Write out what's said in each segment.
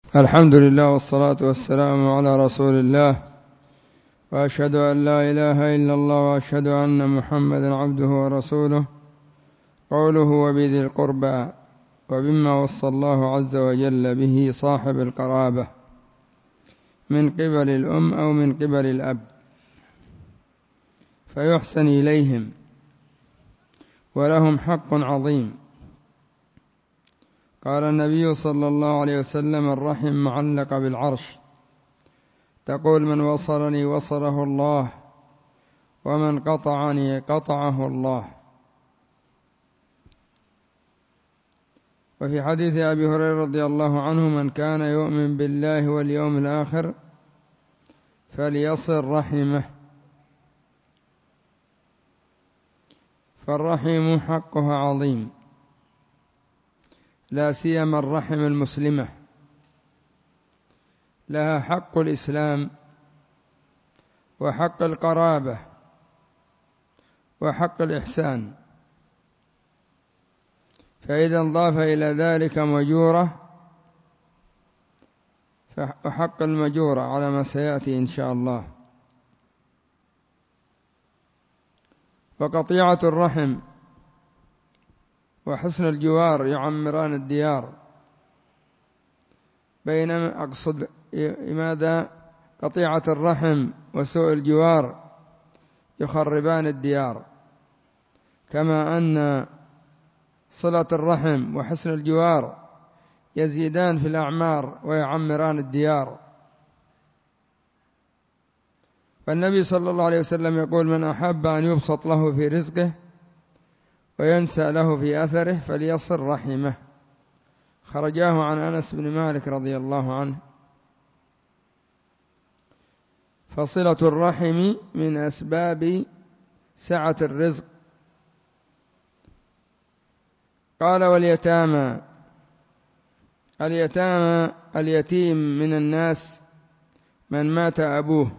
الحمد لله والصلاة والسلام على رسول الله، وأشهد أن لا إله إلا الله، وأشهد أن محمدا عبده ورسوله. قوله وبذي القربى، وبما وصى الله عز وجل به صاحب القرابة من قبل الأم أو من قبل الأب، فيحسن إليهم ولهم حق عظيم. قال النبي صلى الله عليه وسلم: الرحم معلقة بالعرش، تقول: من وصلني وصله الله، ومن قطعني قطعه الله. وفي حديث أبي هريرة رضي الله عنه: من كان يؤمن بالله واليوم الآخر فليصل رحمه. فالرحم حقها عظيم، لا سيما الرحم المسلمة، لها حق الإسلام وحق القرابة وحق الإحسان. فإذا انضاف إلى ذلك مجورة، فحق المجورة على ما سيأتي إن شاء الله. وقطيعة الرحم وحسن الجوار يعمران الديار. بينما أقصد لماذا قطيعة الرحم وسوء الجوار يخربان الديار، كما أن صلة الرحم وحسن الجوار يزيدان في الأعمار ويعمران الديار. فالنبي صلى الله عليه وسلم يقول: من أحب أن يبسط له في رزقه وينسى له في أثره فليصل رحمه. خرجاه عن أنس بن مالك رضي الله عنه. فصلة الرحم من أسباب سعة الرزق. قال: واليتامى. اليتيم من الناس من مات أبوه،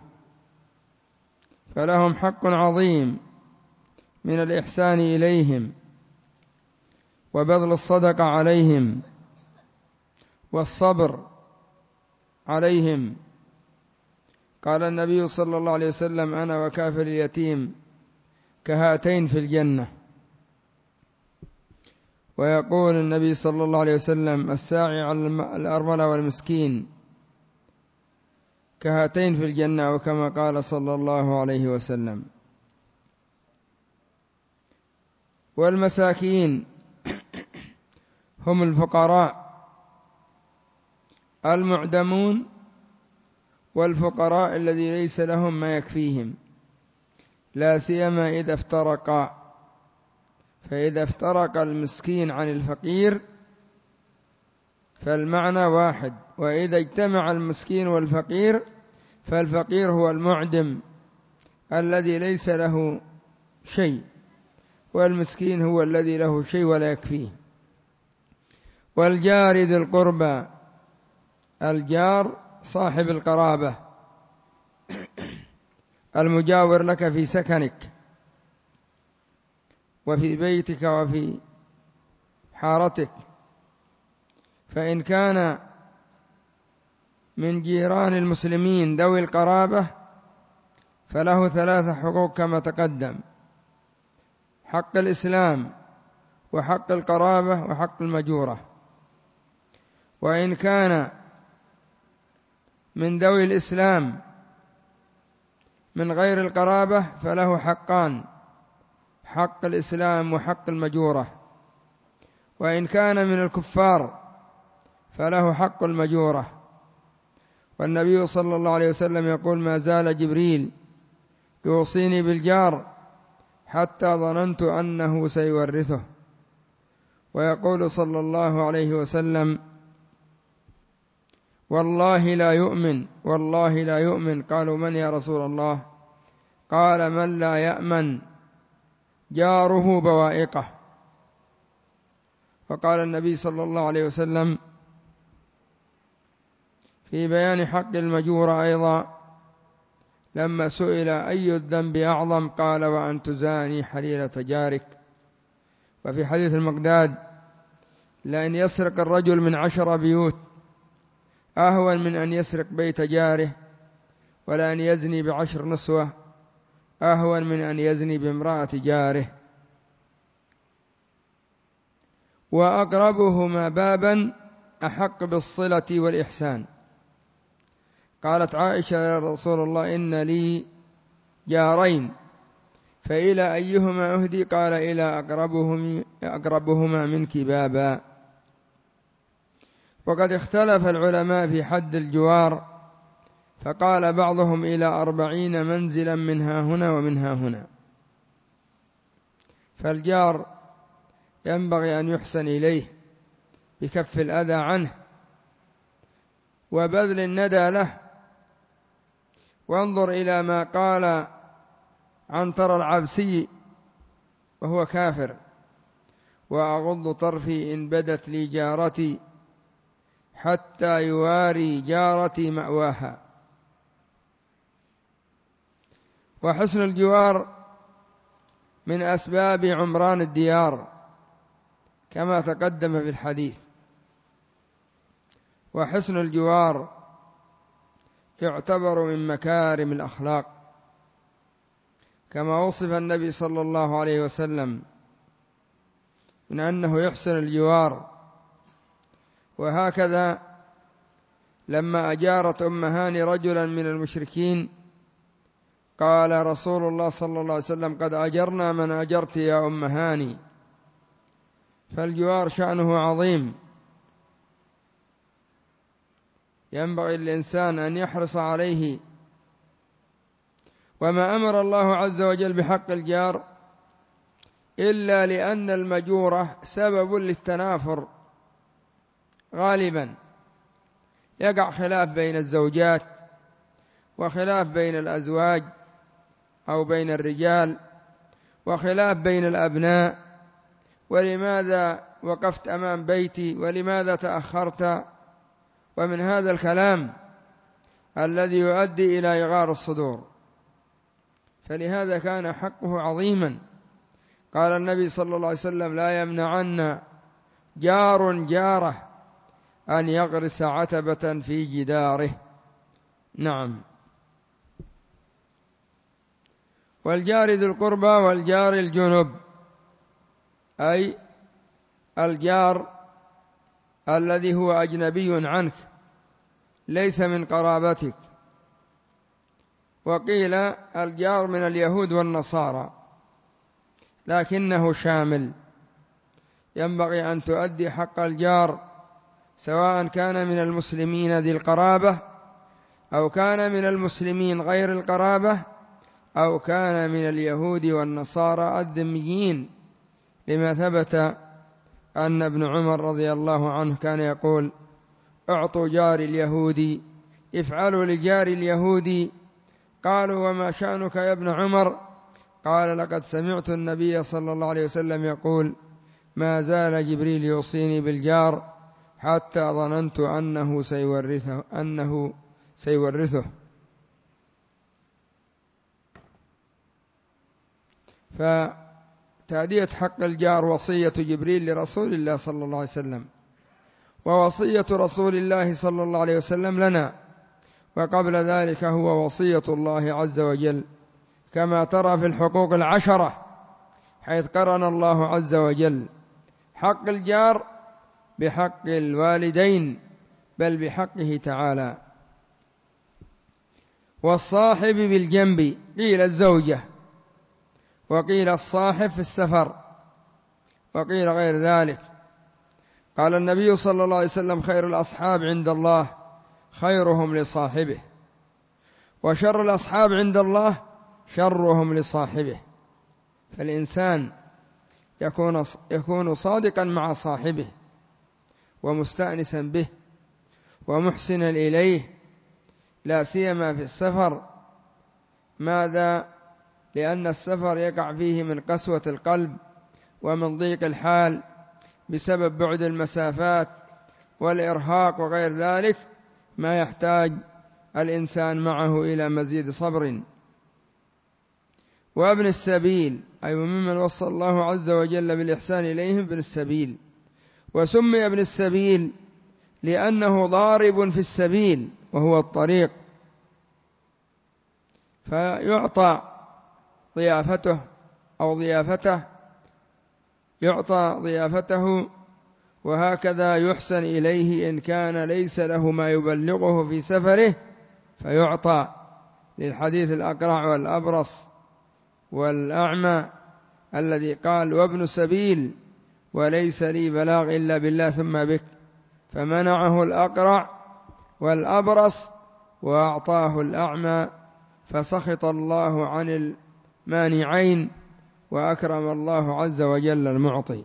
فلهم حق عظيم من الإحسان إليهم وبذل الصدقة عليهم والصبر عليهم. قال النبي صلى الله عليه وسلم: أنا وكافل اليتيم كهاتين في الجنة. ويقول النبي صلى الله عليه وسلم: الساعي على الأرملة والمسكين كهاتين في الجنة، وكما قال صلى الله عليه وسلم. والمساكين هم الفقراء المعدمون، والفقراء الذي ليس لهم ما يكفيهم، لا سيما إذا افترقا. فإذا افترق المسكين عن الفقير فالمعنى واحد، وإذا اجتمع المسكين والفقير فالفقير هو المعدم الذي ليس له شيء، والمسكين هو الذي له شيء ولا يكفيه. والجار ذي القربى، الجار صاحب القرابة، المجاور لك في سكنك وفي بيتك وفي حارتك. فإن كان من جيران المسلمين ذوي القرابة فله 3 حقوق كما تقدم: حق الإسلام وحق القرابة وحق المجورة. وإن كان من ذوي الإسلام من غير القرابة فله حقان: حق الإسلام وحق المجورة. وإن كان من الكفار فله حق المجورة. والنبي صلى الله عليه وسلم يقول: ما زال جبريل يوصيني بالجار حتى ظننت أنه سيورثه. ويقول صلى الله عليه وسلم: والله لا يؤمن، والله لا يؤمن. قالوا: من يا رسول الله؟ قال: من لا يأمن جاره بوائقه. وقال النبي صلى الله عليه وسلم في بيان حق المجور أيضا لما سئل: أي الذنب أعظم؟ قال: وأن تزاني حليلة جارك. وفي حديث المقداد: لأن يسرق الرجل من 10 بيوت أهون من أن يسرق بيت جاره، ولأن يزني ب10 نسوة أهون من أن يزني بامرأة جاره. وأقربهما بابا أحق بالصلة والإحسان. قالت عائشة: يا رسول الله، إن لي جارين، فإلى أيهما أهدي؟ قال: إلى أقربهما منك بابا. وقد اختلف العلماء في حد الجوار، فقال بعضهم: إلى 40 منزلا منها هنا ومنها هنا. فالجار ينبغي أن يحسن إليه بكف الأذى عنه وبذل الندى له. وانظر إلى ما قال عنتر العبسي وهو كافر: وأغض طرفي إن بدت لي جارتي حتى يواري جارتي مأواها. وحسن الجوار من أسباب عمران الديار كما تقدم في الحديث. وحسن الجوار يعتبر من مكارم الأخلاق، كما وصف النبي صلى الله عليه وسلم من أنه يحسن الجوار. وهكذا لما أجارت أم هاني رجلا من المشركين قال رسول الله صلى الله عليه وسلم: قد أجرنا من أجرت يا أم هاني. فالجوار شأنه عظيم، ينبغي الإنسان أن يحرص عليه. وما أمر الله عز وجل بحق الجار إلا لأن المجورة سبب للتنافر. غالبا يقع خلاف بين الزوجات، وخلاف بين الأزواج أو بين الرجال، وخلاف بين الأبناء: ولماذا وقفت أمام بيتي؟ ولماذا تأخرت؟ ومن هذا الكلام الذي يؤدي إلى إغار الصدور. فلهذا كان حقه عظيما. قال النبي صلى الله عليه وسلم: لا يمنعن جار جاره أن يغرس عتبة في جداره. نعم. والجار ذي القربى والجار الجنب، أي الجار الذي هو أجنبي عنك ليس من قرابتك. وقيل الجار من اليهود والنصارى، لكنه شامل. ينبغي أن تؤدي حق الجار، سواء كان من المسلمين ذي القرابة، أو كان من المسلمين غير القرابة، أو كان من اليهود والنصارى الذميين، لما ثبت أن ابن عمر رضي الله عنه كان يقول: اعطوا جار اليهودي، افعلوا لجار اليهودي. قالوا: وما شأنك يا ابن عمر؟ قال: لقد سمعت النبي صلى الله عليه وسلم يقول: ما زال جبريل يوصيني بالجار حتى ظننت أنه سيورثه. فتأدية حق الجار وصية جبريل لرسول الله صلى الله عليه وسلم، ووصية رسول الله صلى الله عليه وسلم لنا، وقبل ذلك هو وصية الله عز وجل، كما ترى في الحقوق 10 حيث قرن الله عز وجل حق الجار بحق الوالدين، بل بحقه تعالى. والصاحب بالجنب، قيل الزوجة، وقيل الصاحب في السفر، وقيل غير ذلك. قال النبي صلى الله عليه وسلم: خير الأصحاب عند الله خيرهم لصاحبه، وشر الأصحاب عند الله شرهم لصاحبه. فالإنسان يكون صادقا مع صاحبه، ومستأنسا به، ومحسنا إليه، لا سيما في السفر. ماذا؟ لأن السفر يقع فيه من قسوة القلب ومن ضيق الحال بسبب بعد المسافات والإرهاق وغير ذلك، ما يحتاج الإنسان معه إلى مزيد صبر. وابن السبيل، أي ممن وصى الله عز وجل بالإحسان إليهم ابن السبيل. وسمي ابن السبيل لأنه ضارب في السبيل وهو الطريق، فيعطى ضيافته أو ضيافته، يعطى ضيافته. وهكذا يحسن إليه إن كان ليس له ما يبلغه في سفره فيعطى، للحديث الأقرع والأبرص والأعمى الذي قال: وابن سبيل وليس لي بلاغ إلا بالله ثم بك، فمنعه الأقرع والأبرص وأعطاه الأعمى، فسخط الله عن المانعين وأكرم الله عز وجل المعطي.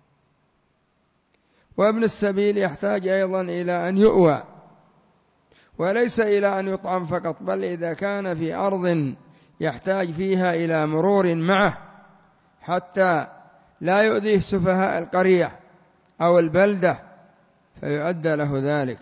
وابن السبيل يحتاج أيضا إلى أن يؤوى، وليس إلى أن يطعم فقط، بل إذا كان في أرض يحتاج فيها إلى مرور معه حتى لا يؤذيه سفهاء القرية أو البلدة فيؤدى له ذلك.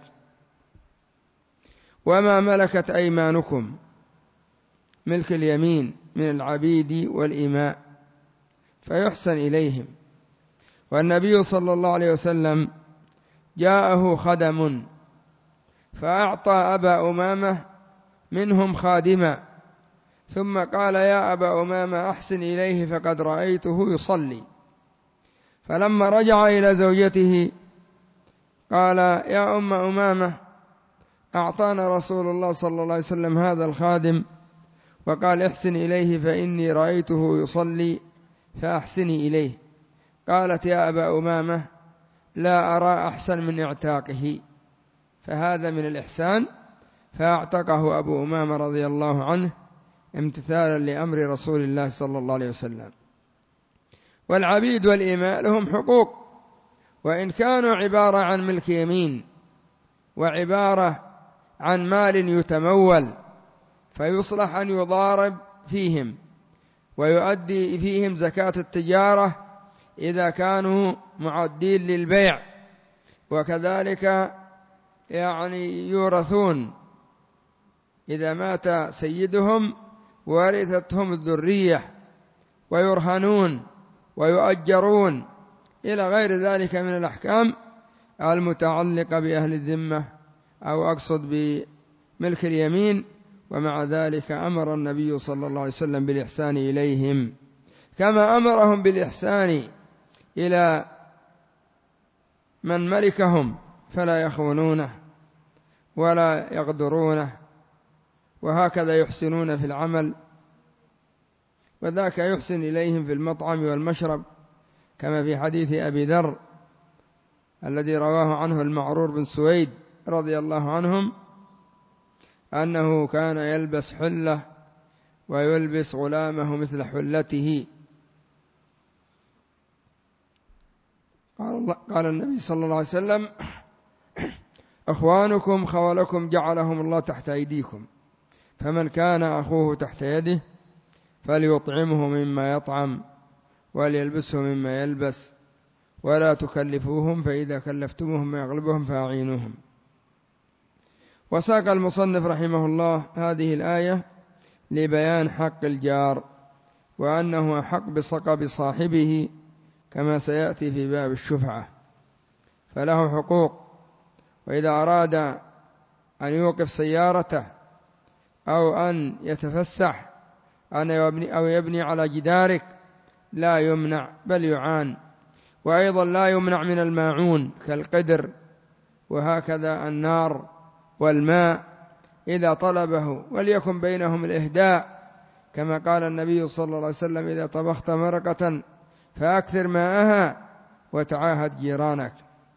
وما ملكت أيمانكم، ملك اليمين من العبيد والإماء، فيحسن إليهم. والنبي صلى الله عليه وسلم جاءه خدم فأعطى أبا أمامة منهم خادما، ثم قال: يا أبا أمامة أحسن إليه فقد رأيته يصلي. فلما رجع إلى زوجته قال: يا أم أمامة، أعطانا رسول الله صلى الله عليه وسلم هذا الخادم وقال: احسن إليه فإني رأيته يصلي فأحسني إليه. قالت: يا أبا أمامة، لا أرى أحسن من اعتاقه، فهذا من الإحسان، فأعتقه أبو أمامة رضي الله عنه امتثالا لأمر رسول الله صلى الله عليه وسلم. والعبيد والإماء لهم حقوق، وإن كانوا عبارة عن ملك يمين وعبارة عن مال يتمول، فيصلح أن يضارب فيهم ويؤدي فيهم زكاة التجارة إذا كانوا معدين للبيع، وكذلك يورثون إذا مات سيدهم ورثتهم الذرية، ويرهنون ويؤجرون إلى غير ذلك من الأحكام المتعلقة بأهل الذمة، أو أقصد بملك اليمين. ومع ذلك أمر النبي صلى الله عليه وسلم بالإحسان إليهم، كما أمرهم بالإحسان إلى من ملكهم فلا يخونونه ولا يغدرونه، وهكذا يحسنون في العمل، وذاك يحسن إليهم في المطعم والمشرب، كما في حديث أبي ذر الذي رواه عنه المعرور بن سويد رضي الله عنهم أنه كان يلبس حلة ويلبس غلامه مثل حلته. قال النبي صلى الله عليه وسلم: أخوانكم خولكم جعلهم الله تحت أيديكم، فمن كان أخوه تحت يده فليطعمه مما يطعم وليلبسه مما يلبس، ولا تكلفوهم، فإذا كلفتموهم ما يغلبهم فأعينوهم. وساق المصنف رحمه الله هذه الآية لبيان حق الجار، وأنه أحق بصقب صاحبه كما سيأتي في باب الشفعة، فله حقوق. وإذا أراد أن يوقف سيارته أو أن يتفسح أو يبني على جدارك لا يمنع بل يعان. وأيضا لا يمنع من الماعون كالقدر، وهكذا النار والماء إذا طلبه، وليكن بينهم الإهداء، كما قال النبي صلى الله عليه وسلم: إذا طبخت مرقة فأكثر ماءها وتعاهد جيرانك.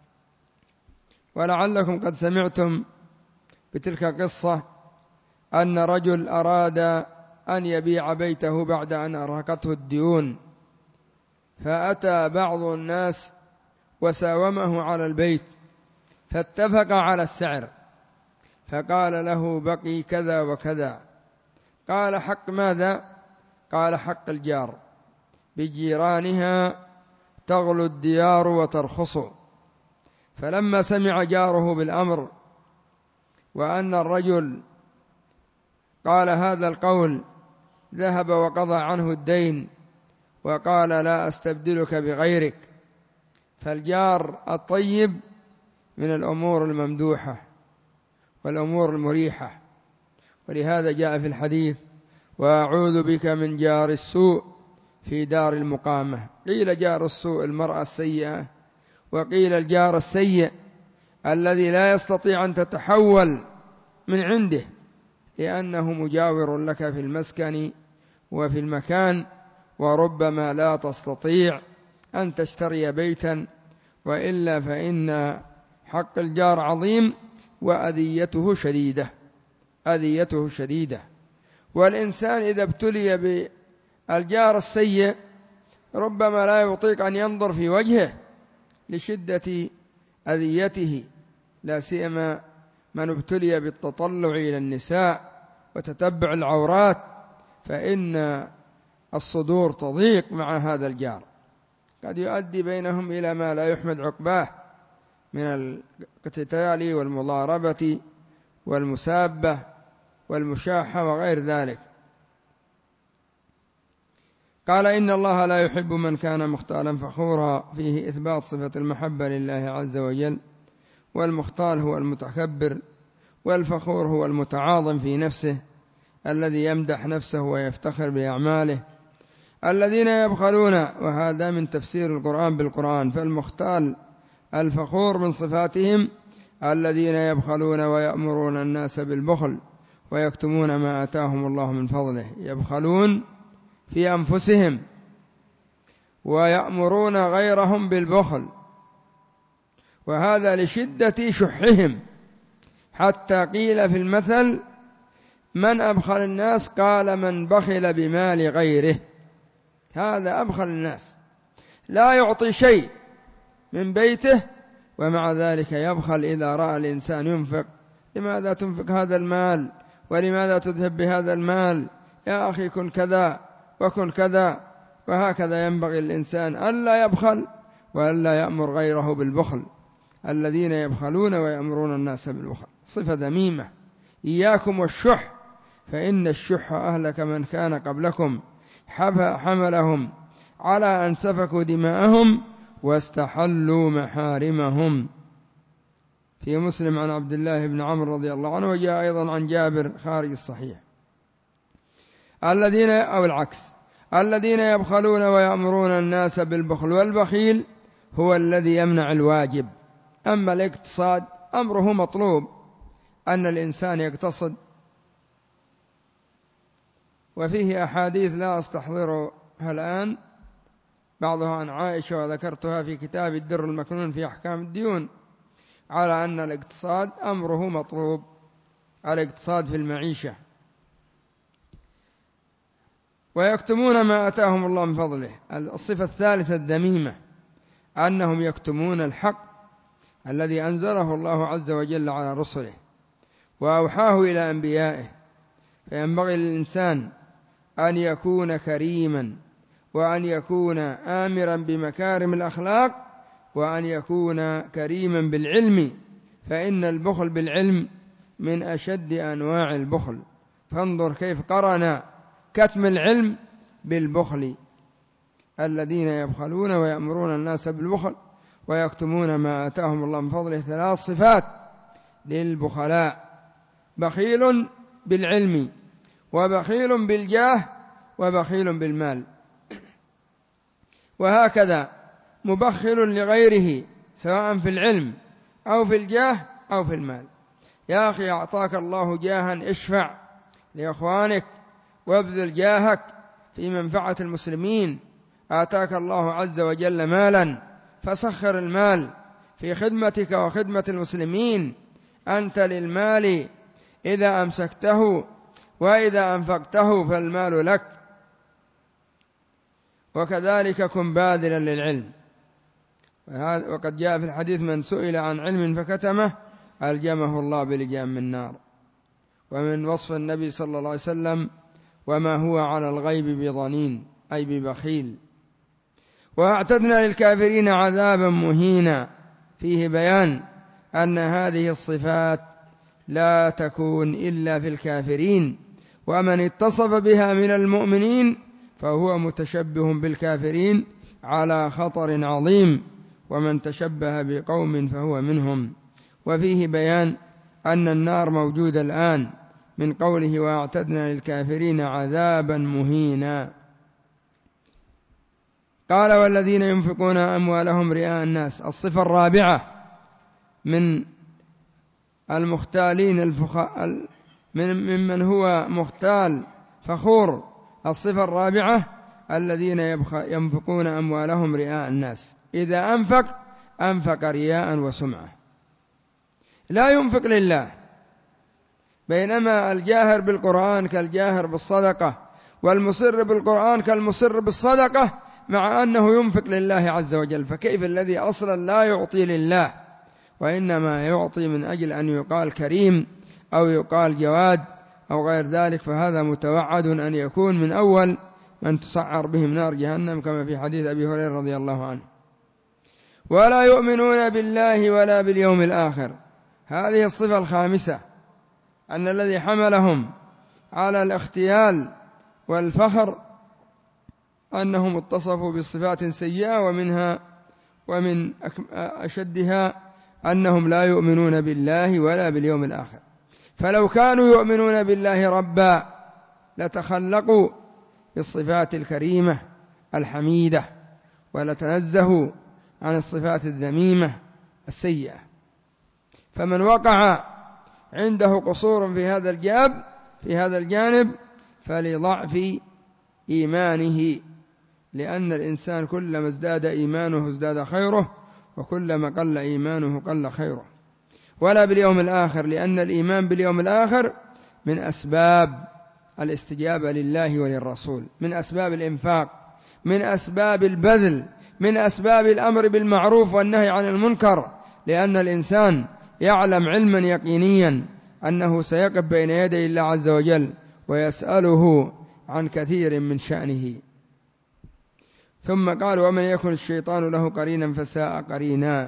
ولعلكم قد سمعتم بتلك قصة أن رجل أراد أن يبيع بيته بعد أن أرهقته الديون، فأتى بعض الناس وساومه على البيت، فاتفق على السعر، فقال له: بقي كذا وكذا. قال: حق ماذا؟ قال: حق الجار، بجيرانها تغلو الديار وترخص. فلما سمع جاره بالأمر وأن الرجل قال هذا القول ذهب وقضى عنه الدين وقال: لا أستبدلك بغيرك. فالجار الطيب من الأمور الممدوحة والأمور المريحة. ولهذا جاء في الحديث: وأعوذ بك من جار السوء في دار المقامة. قيل جار السوء المرأة السيئة، وقيل الجار السيء الذي لا يستطيع أن تتحول من عنده، لأنه مجاور لك في المسكن وفي المكان، وربما لا تستطيع أن تشتري بيتا، وإلا فإن حق الجار عظيم وأذيته شديدة. والإنسان إذا ابتلي بالجار السيء ربما لا يطيق أن ينظر في وجهه لشدة أذيته، لا سيما من ابتلي بالتطلع إلى النساء وتتبع العورات، فإن الصدور تضيق مع هذا الجار، قد يؤدي بينهم إلى ما لا يحمد عقباه من القتال والمضاربة والمسابة والمشاحة وغير ذلك. قال: إن الله لا يحب من كان مختالا فخورا، فيه إثبات صفة المحبة لله عز وجل. والمختال هو المتكبر، والفخور هو المتعاظم في نفسه الذي يمدح نفسه ويفتخر بأعماله. الذين يبخلون، وهذا من تفسير القرآن بالقرآن، فالمختال الفخور من صفاتهم الذين يبخلون ويأمرون الناس بالبخل ويكتمون ما آتاهم الله من فضله. يبخلون في أنفسهم ويأمرون غيرهم بالبخل، وهذا لشدة شحهم، حتى قيل في المثل: من أبخل الناس؟ قال: من بخل بمال غيره. هذا أبخل الناس، لا يعطي شيء من بيته، ومع ذلك يبخل إذا رأى الإنسان ينفق. لماذا تنفق هذا المال؟ ولماذا تذهب بهذا المال؟ يا أخي كن كذا وكن كذا. وهكذا ينبغي الإنسان ألا يبخل وألا يأمر غيره بالبخل. الذين يبخلون ويأمرون الناس بالبخل صفة ذميمة. إياكم والشح، فإن الشح أهلك من كان قبلكم، حملهم على أن سفكوا دماءهم واستحلوا محارمهم. في مسلم عن عبد الله بن عمرو رضي الله عنه، وجاء أيضا عن جابر خارج الصحيح. الذين يبخلون ويأمرون الناس بالبخل. والبخيل هو الذي يمنع الواجب. أما الاقتصاد أمره مطلوب، أن الإنسان يقتصد، وفيه أحاديث لا أستحضرها الآن، بعضها عن عائشة وذكرتها في كتاب الدر المكنون في أحكام الديون، على أن الاقتصاد أمره مطلوب، الاقتصاد في المعيشة. ويكتمون ما آتاهم الله من فضله. الصفة الثالثة الذميمة أنهم يكتمون الحق الذي أنزله الله عز وجل على رسله وأوحاه إلى أنبيائه. فينبغي للإنسان أن يكون كريما، وأن يكون آمرا بمكارم الأخلاق، وأن يكون كريما بالعلم، فإن البخل بالعلم من أشد أنواع البخل. فانظر كيف قرن كتم العلم بالبخل. الذين يبخلون ويأمرون الناس بالبخل ويكتمون ما آتاهم الله من فضله. 3 صفات للبخلاء: بخيل بالعلم، وبخيل بالجاه، وبخيل بالمال. وهكذا مبخل لغيره سواء في العلم أو في الجاه أو في المال. يا أخي أعطاك الله جاها، اشفع لإخوانك وابذل جاهك في منفعة المسلمين. آتاك الله عز وجل مالا، فسخر المال في خدمتك وخدمة المسلمين. أنت للمال إذا أمسكته، وإذا أنفقته فالمال لك. وكذلك كن باذلا للعلم. وقد جاء في الحديث: من سئل عن علم فكتمه ألجمه الله بلجام من نار. ومن وصف النبي صلى الله عليه وسلم: وما هو على الغيب بضنين، أي ببخيل. وأعتدنا للكافرين عذابا مهينا. فيه بيان أن هذه الصفات لا تكون إلا في الكافرين، ومن اتصف بها من المؤمنين فهو متشبه بالكافرين على خطر عظيم، ومن تشبه بقوم فهو منهم. وفيه بيان أن النار موجودة الآن من قوله وأعتدنا للكافرين عذابا مهينا. قال والذين ينفقون أموالهم رئاء الناس. الصفة الرابعة من المختالين ممن هو مختال فخور، الصفة الرابعة الذين ينفقون أموالهم رئاء الناس. إذا أنفق رياء وسمعة، لا ينفق لله، بينما الجاهر بالقرآن كالجاهر بالصدقة، والمصر بالقرآن كالمصر بالصدقة، مع أنه ينفق لله عز وجل. فكيف الذي أصلا لا يعطي لله وإنما يعطي من أجل أن يقال كريم أو يقال جواد أو غير ذلك؟ فهذا متوعد أن يكون من أول من تسعر بهم نار جهنم، كما في حديث أبي هريرة رضي الله عنه. ولا يؤمنون بالله ولا باليوم الآخر. هذه الصفة الخامسة، أن الذي حملهم على الاختيال والفخر أنهم اتصفوا بصفات سيئة، ومن أشدها أنهم لا يؤمنون بالله ولا باليوم الآخر. فلو كانوا يؤمنون بالله ربا لتخلقوا بالصفات الكريمة الحميدة، ولتنزهوا عن الصفات الذميمة السيئة. فمن وقع عنده قصور في هذا الجانب فلضعف إيمانه، لأن الإنسان كلما ازداد إيمانه ازداد خيره، وكلما قل إيمانه قل خيره. ولا باليوم الآخر، لأن الإيمان باليوم الآخر من أسباب الاستجابة لله وللرسول، من أسباب الإنفاق، من أسباب البذل، من أسباب الأمر بالمعروف والنهي عن المنكر، لأن الإنسان يعلم علما يقينيا أنه سيقف بين يدي الله عز وجل ويسأله عن كثير من شأنه. ثم قال ومن يكن الشيطان له قرينا فساء قرينا.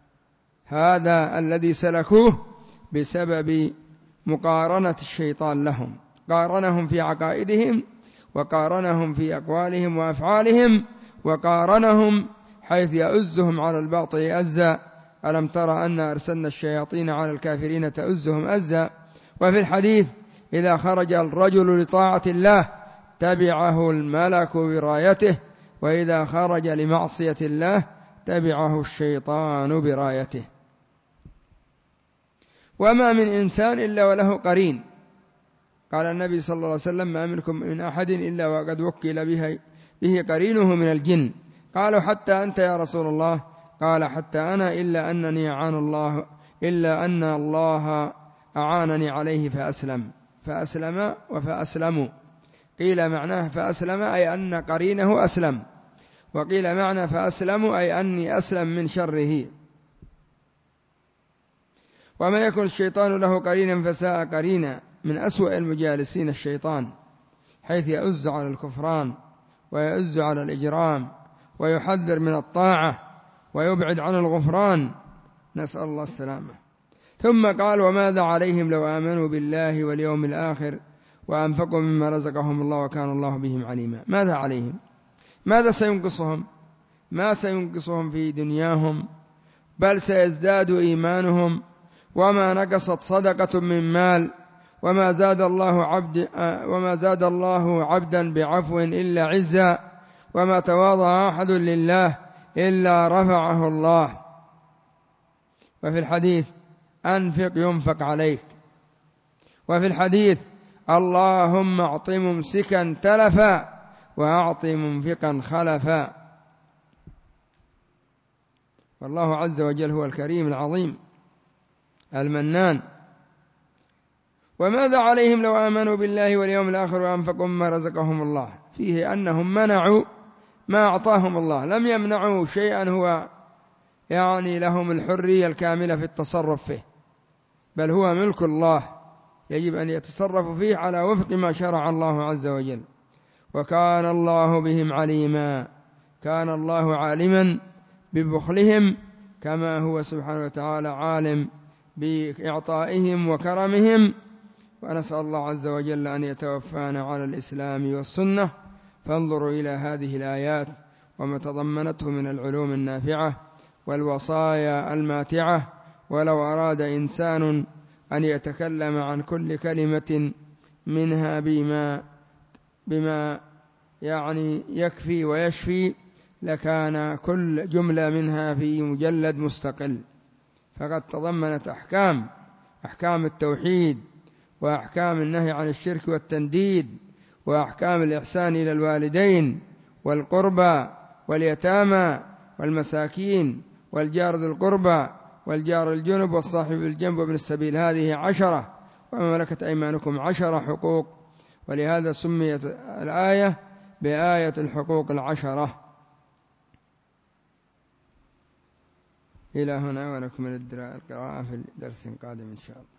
هذا الذي سلكوه بسبب مقارنة الشيطان لهم، قارنهم في عقائدهم، وقارنهم في أقوالهم وأفعالهم، وقارنهم حيث يؤزهم على الباطل أزا. ألم ترى أن أرسلنا الشياطين على الكافرين تؤزهم أزا. وفي الحديث إذا خرج الرجل لطاعة الله تبعه الملك برايته، وإذا خرج لمعصية الله تبعه الشيطان برايته. وما من إنسان إلا وله قرين. قال النبي صلى الله عليه وسلم ما منكم من أحد إلا وقد وكل به قرينه من الجن. قالوا حتى أنت يا رسول الله؟ قال حتى أنا، إلا أن الله أعانني عليه فأسلم وفأسلموا. قيل معناه فأسلم أي أن قرينه أسلم، وقيل معنى فأسلموا أي أني أسلم من شره. ومن يكن الشيطان له قرينا فساء قرينا. من أسوأ المجالسين الشيطان، حيث يؤز على الكفران ويؤز على الإجرام ويحذر من الطاعة ويبعد عن الغفران، نسأل الله السلامة. ثم قال وماذا عليهم لو آمنوا بالله واليوم الآخر وأنفقوا مما رزقهم الله وكان الله بهم عليما. ماذا عليهم؟ ماذا سينقصهم؟ ما سينقصهم في دنياهم، بل سيزداد إيمانهم. وما نقصت صدقة من مال، وما زاد الله عبدا بعفو إلا عزا، وما تواضع أحد لله إلا رفعه الله. وفي الحديث أنفق ينفق عليك. وفي الحديث اللهم أعط ممسكا تلفا وأعط منفقا خلفا. والله عز وجل هو الكريم العظيم المنان. وماذا عليهم لو آمنوا بالله واليوم الآخر وأنفقوا مما رزقهم الله؟ فيه أنهم منعوا ما أعطاهم الله، لم يمنعوا شيئا هو لهم الحرية الكاملة في التصرف فيه، بل هو ملك الله يجب أن يتصرفوا فيه على وفق ما شرع الله عز وجل. وكان الله بهم عليما. كان الله عالما ببخلهم، كما هو سبحانه وتعالى عالم بإعطائهم وكرمهم. ونسأل الله عز وجل أن يتوفانا على الإسلام والسنة. فانظروا إلى هذه الآيات وما تضمنته من العلوم النافعة والوصايا الماتعة ولو أراد إنسان أن يتكلم عن كل كلمة منها بما يعني يكفي ويشفي لكان كل جملة منها في مجلد مستقل، فقد تضمنت أحكام التوحيد، وأحكام النهي عن الشرك والتنديد، وأحكام الإحسان إلى الوالدين والقربى واليتامى والمساكين والجار ذي القربى والجار الجنب والصاحب بالجنب وابن السبيل. هذه 10، وما ملكت أيمانكم 10 حقوق، ولهذا سميت الآية بآية الحقوق 10. إلى هنا ونكمل القراءة في درس قادم إن شاء الله.